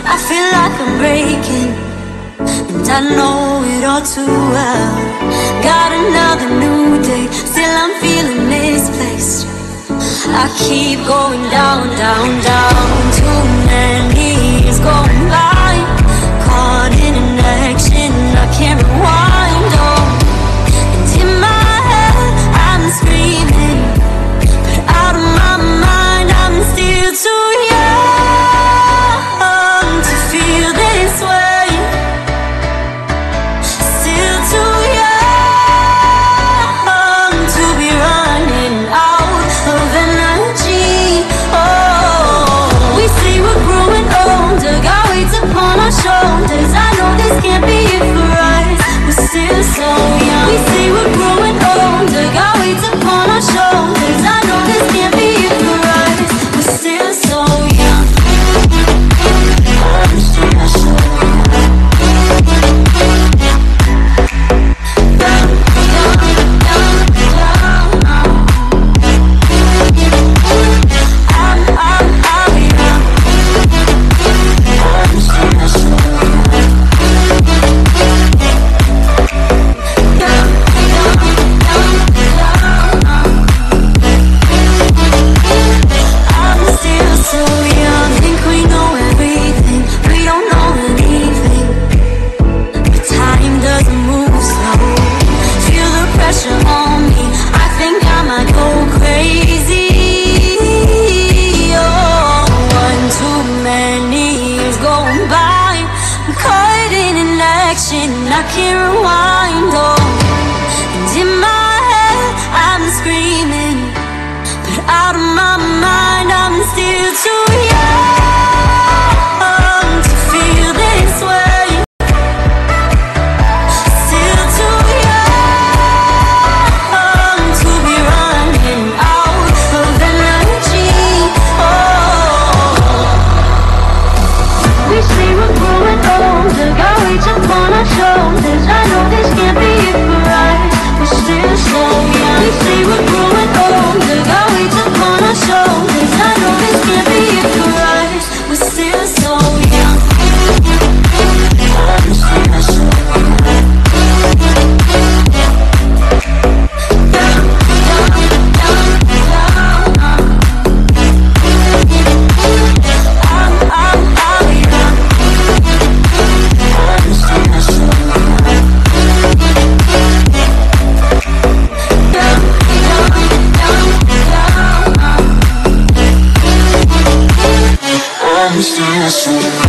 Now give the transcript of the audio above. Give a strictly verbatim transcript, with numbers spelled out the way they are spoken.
I feel like I'm breaking, and I know it all too well. Got another new day, still I'm feeling misplaced. I keep going down, down, down. Too many years going by, caught in an action I can't rewind. Oh, and in my head I'm screaming, but out of my mind I'm still too young to feel this way. Still too young to be running out of energy. Oh, we say we're growing older, got weights upon our shoulders. I know this can't be it for us, we're still so young. We say we're growing older, got weights upon our shoulders. I know this can't be it for us, we're still so young. I'm still so young. Young, young, young, young. I'm, I'm, I'm young. I'm still so young. Young, young, young, young. I'm still so young. Think we know everything, we don't know anything. But time doesn't move slow. Feel the pressure on me, I think I might go crazy. Oh, one too many years going by, I'm caught in an action I can't rewind. Oh, and in my head I'm screaming, but out of my mind I'm still too young to feel this way. Still too young to be running out of energy. Oh, we say we're growing older, got weights upon our shoulders. I know this can't be it for us, we're still so young. We say we're growing older, got weights upon our shoulders. I know this can't be it for us, we're still so young. I'm still so young. Young, young, young, young. I'm, I'm, I'm young. I'm still so young. Young, young, young, young. I'm still so young.